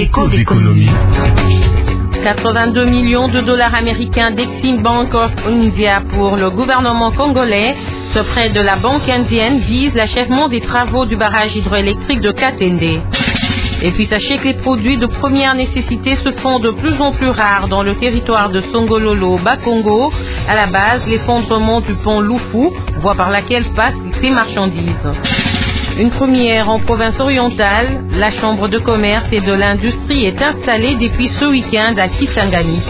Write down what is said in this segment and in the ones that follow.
Écho d'économie. 82 millions de dollars américains d'Exim Bank of India pour le gouvernement congolais. Ce prêt de la banque indienne vise l'achèvement des travaux du barrage hydroélectrique de Katende. Et puis sachez que les produits de première nécessité se font de plus en plus rares dans le territoire de Songololo, Bas-Congo. À la base, l'effondrement du pont Lufu, voie par laquelle passent ces marchandises. Une première en province orientale, la Chambre de commerce et de l'industrie est installée depuis ce week-end à Kisangani.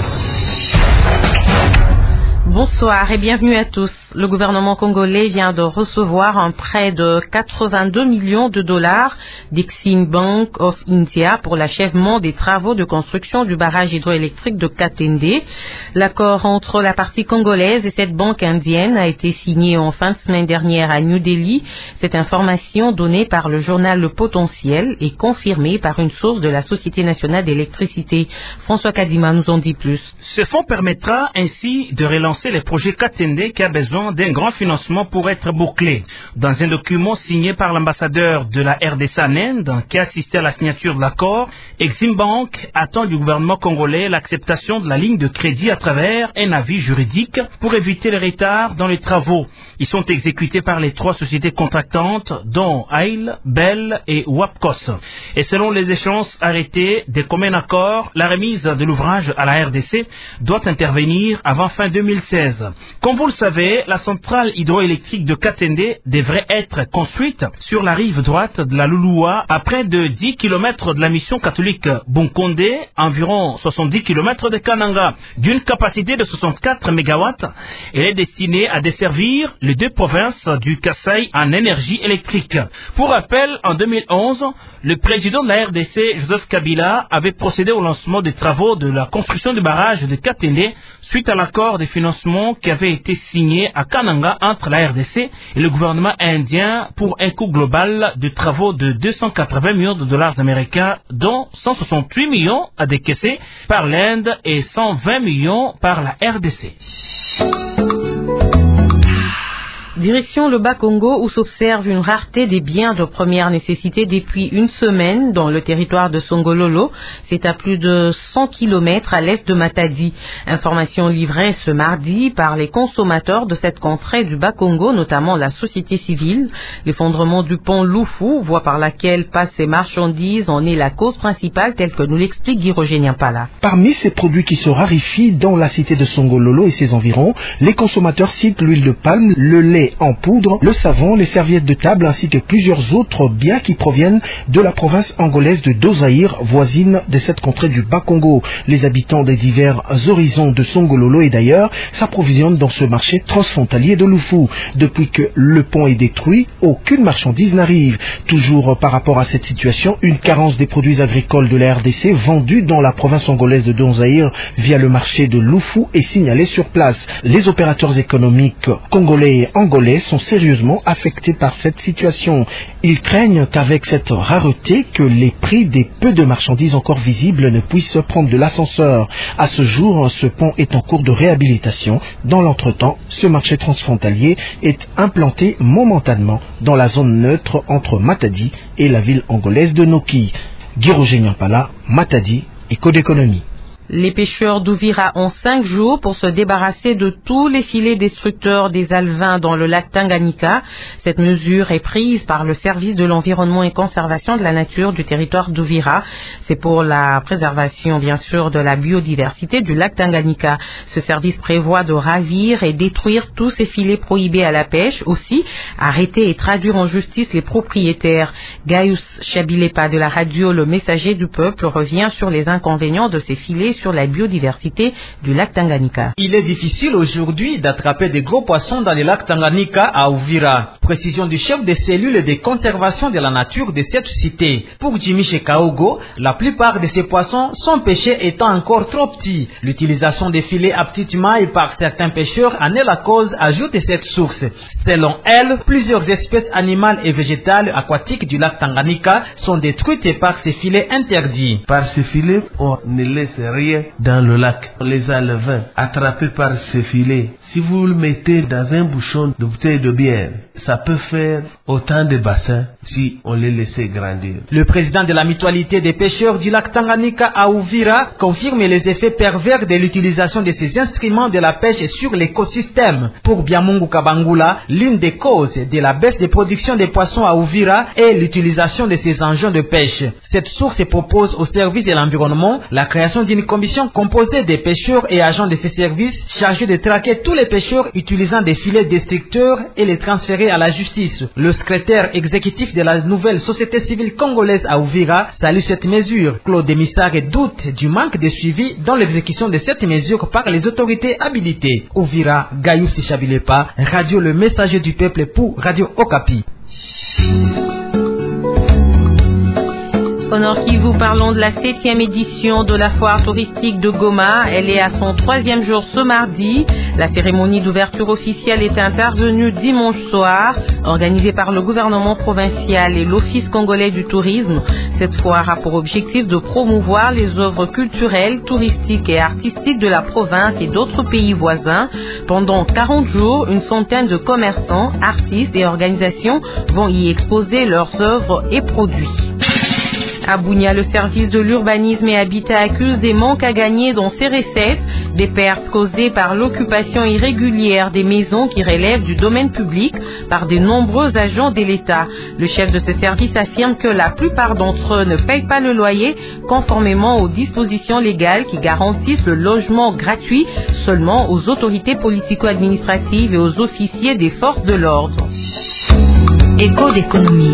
Bonsoir et bienvenue à tous. Le gouvernement congolais vient de recevoir un prêt de 82 millions de dollars d'Exim Bank of India pour l'achèvement des travaux de construction du barrage hydroélectrique de Katende. L'accord entre la partie congolaise et cette banque indienne a été signé en fin de semaine dernière à New Delhi. Cette information donnée par le journal Le Potentiel est confirmée par une source de la Société nationale d'électricité. François Kadima nous en dit plus. Ce fonds permettra ainsi de relancer les projets Katende qui a besoin d'un grand financement pour être bouclé. Dans un document signé par l'ambassadeur de la RDC en Inde, qui a assisté à la signature de l'accord, Exim Bank attend du gouvernement congolais l'acceptation de la ligne de crédit à travers un avis juridique pour éviter les retards dans les travaux. Ils sont exécutés par les 3 sociétés contractantes, dont AIL, Bell et Wapcos. Et selon les échéances arrêtées des communs accords, la remise de l'ouvrage à la RDC doit intervenir avant fin 2016. Comme vous le savez, la centrale hydroélectrique de Katende devrait être construite sur la rive droite de la Lulua à près de 10 km de la mission catholique Bunkonde, environ 70 km de Kananga. D'une capacité de 64 MW, elle est destinée à desservir les 2 provinces du Kasaï en énergie électrique. Pour rappel, en 2011, le président de la RDC, Joseph Kabila, avait procédé au lancement des travaux de la construction du barrage de Katende suite à l'accord de financement qui avait été signé à Kananga entre la RDC et le gouvernement indien pour un coût global de travaux de 280 millions de dollars américains, dont 168 millions à décaisser par l'Inde et 120 millions par la RDC. Direction le Bas-Congo où s'observe une rareté des biens de première nécessité depuis une semaine dans le territoire de Songololo. C'est à plus de 100 km à l'est de Matadi. Information livrée ce mardi par les consommateurs de cette contrée du Bas-Congo, notamment la société civile. L'effondrement du pont Lufu, voie par laquelle passent ces marchandises, en est la cause principale, telle que nous l'explique Guy Roger Niampala. Parmi ces produits qui se raréfient dans la cité de Songololo et ses environs, les consommateurs citent l'huile de palme, le lait en poudre, le savon, les serviettes de table ainsi que plusieurs autres biens qui proviennent de la province angolaise de Dozaïr, voisine de cette contrée du Bas-Congo. Les habitants des divers horizons de Songololo et d'ailleurs s'approvisionnent dans ce marché transfrontalier de Lufu. Depuis que le pont est détruit, aucune marchandise n'arrive. Toujours par rapport à cette situation, une carence des produits agricoles de la RDC vendus dans la province angolaise de Dozaïr via le marché de Lufu est signalée sur place. Les opérateurs économiques congolais et angolais sont sérieusement affectés par cette situation. Ils craignent qu'avec cette rareté, que les prix des peu de marchandises encore visibles ne puissent prendre de l'ascenseur. À ce jour, ce pont est en cours de réhabilitation. Dans l'entretemps, ce marché transfrontalier est implanté momentanément dans la zone neutre entre Matadi et la ville angolaise de Noki. Guy Roger Niampala, Matadi, Écho d'économie. Les pêcheurs d'Ouvira ont 5 jours pour se débarrasser de tous les filets destructeurs des alevins dans le lac Tanganyika. Cette mesure est prise par le service de l'environnement et conservation de la nature du territoire d'Ouvira. C'est pour la préservation, bien sûr, de la biodiversité du lac Tanganyika. Ce service prévoit de ravir et détruire tous ces filets prohibés à la pêche. Aussi, arrêter et traduire en justice les propriétaires. Gaius Chabilepa de la radio Le Messager du Peuple revient sur les inconvénients de ces filets sur la biodiversité du lac Tanganyika. Il est difficile aujourd'hui d'attraper des gros poissons dans le lac Tanganyika à Uvira. Précision du chef des cellules de conservation de la nature de cette cité. Pour Jimmy Chekaogo, la plupart de ces poissons sont pêchés étant encore trop petits. L'utilisation des filets à petite maille par certains pêcheurs en est la cause, ajoute cette source. Selon elle, plusieurs espèces animales et végétales aquatiques du lac Tanganyika sont détruites par ces filets interdits. Par ces filets, on ne laisse rien rien dans le lac. Les alevins attrapés par ces filets, si vous le mettez dans un bouchon de bouteille de bière, ça peut faire autant de bassins si on les laissait grandir. Le président de la mutualité des pêcheurs du lac Tanganyika à Uvira confirme les effets pervers de l'utilisation de ces instruments de la pêche sur l'écosystème. Pour Biamungu Kabangula, l'une des causes de la baisse des productions des poissons à Uvira est l'utilisation de ces engins de pêche. Cette source propose au service de l'environnement la création d'une commission composée des pêcheurs et agents de ces services chargés de traquer tous les pêcheurs utilisant des filets destructeurs et les transférer à la justice. Le secrétaire exécutif de la nouvelle société civile congolaise à Uvira salue cette mesure. Claude Missare doute du manque de suivi dans l'exécution de cette mesure par les autorités habilitées. Uvira, Gayou Sichabilepa, Radio Le Messager du Peuple pour Radio Okapi. Au Nord Kivu, parlons de la 7e édition de la foire touristique de Goma. Elle est à son 3e jour ce mardi. La cérémonie d'ouverture officielle est intervenue dimanche soir, organisée par le gouvernement provincial et l'Office congolais du tourisme. Cette foire a pour objectif de promouvoir les œuvres culturelles, touristiques et artistiques de la province et d'autres pays voisins. Pendant 40 jours, une centaine de commerçants, artistes et organisations vont y exposer leurs œuvres et produits. À Bunia, le service de l'urbanisme et habitat accuse des manques à gagner dans ses recettes, des pertes causées par l'occupation irrégulière des maisons qui relèvent du domaine public par de nombreux agents de l'État. Le chef de ce service affirme que la plupart d'entre eux ne payent pas le loyer conformément aux dispositions légales qui garantissent le logement gratuit seulement aux autorités politico-administratives et aux officiers des forces de l'ordre. Écho d'économie.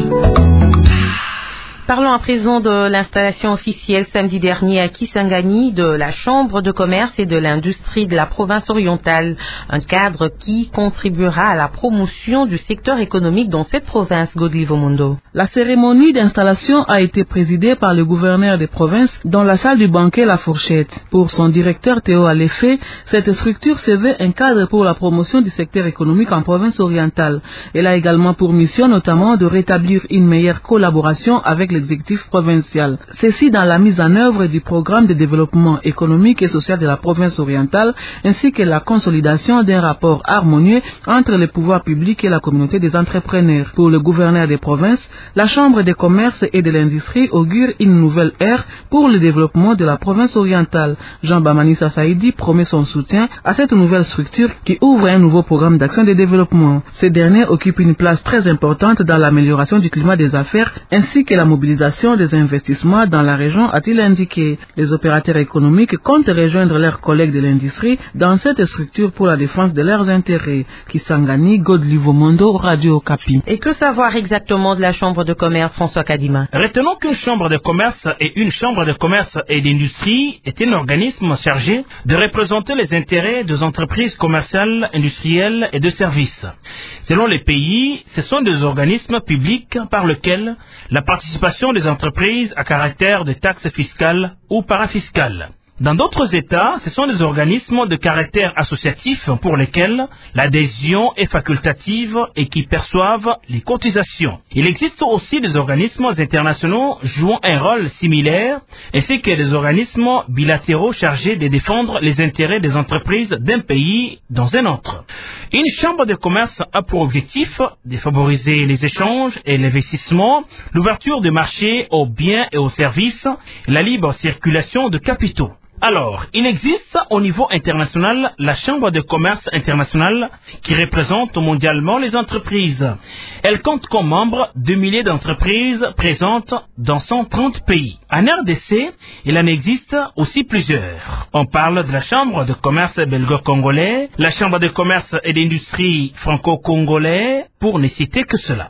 Parlons à présent de l'installation officielle samedi dernier à Kisangani de la Chambre de commerce et de l'industrie de la province orientale, un cadre qui contribuera à la promotion du secteur économique dans cette province. Godlivo Mundo. La cérémonie d'installation a été présidée par le gouverneur des provinces dans la salle du banquet La Fourchette. Pour son directeur Théo Aléfé, cette structure se veut un cadre pour la promotion du secteur économique en province orientale. Elle a également pour mission notamment de rétablir une meilleure collaboration avec l'exécutif provincial. Ceci dans la mise en œuvre du programme de développement économique et social de la province orientale, ainsi que la consolidation d'un rapport harmonieux entre les pouvoirs publics et la communauté des entrepreneurs. Pour le gouverneur des provinces, la Chambre de commerce et de l'industrie augure une nouvelle ère pour le développement de la province orientale. Jean Bamanissa Saïdi promet son soutien à cette nouvelle structure qui ouvre un nouveau programme d'action de développement. Ce dernier occupe une place très importante dans l'amélioration du climat des affaires ainsi que la mobilisation des investissements dans la région, a-t-il indiqué. Les opérateurs économiques comptent rejoindre leurs collègues de l'industrie dans cette structure pour la défense de leurs intérêts. Kisangani, Godlivo Mondo, Radio Okapi. Et que savoir exactement de la Chambre de commerce, François Kadima? Retenons qu'une chambre de commerce et une chambre de commerce et d'industrie est un organisme chargé de représenter les intérêts des entreprises commerciales, industrielles et de services. Selon les pays, ce sont des organismes publics par lesquels la participation des entreprises à caractère de taxes fiscales ou parafiscales. Dans d'autres États, ce sont des organismes de caractère associatif pour lesquels l'adhésion est facultative et qui perçoivent les cotisations. Il existe aussi des organismes internationaux jouant un rôle similaire, ainsi que des organismes bilatéraux chargés de défendre les intérêts des entreprises d'un pays dans un autre. Une chambre de commerce a pour objectif de favoriser les échanges et l'investissement, l'ouverture du marché aux biens et aux services, la libre circulation de capitaux. Alors, il existe au niveau international la Chambre de commerce internationale qui représente mondialement les entreprises. Elle compte comme membres 2 milliers d'entreprises présentes dans 130 pays. En RDC, il en existe aussi plusieurs. On parle de la Chambre de commerce belgo-congolais, la Chambre de commerce et d'industrie franco-congolais, pour ne citer que cela.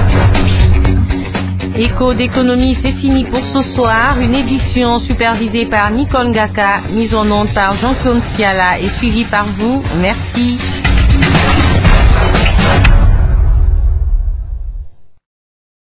Écho d'économie, c'est fini pour ce soir. Une édition supervisée par Nicole Ngaka, mise en onde par Jean-Claude Siala et suivie par vous. Merci.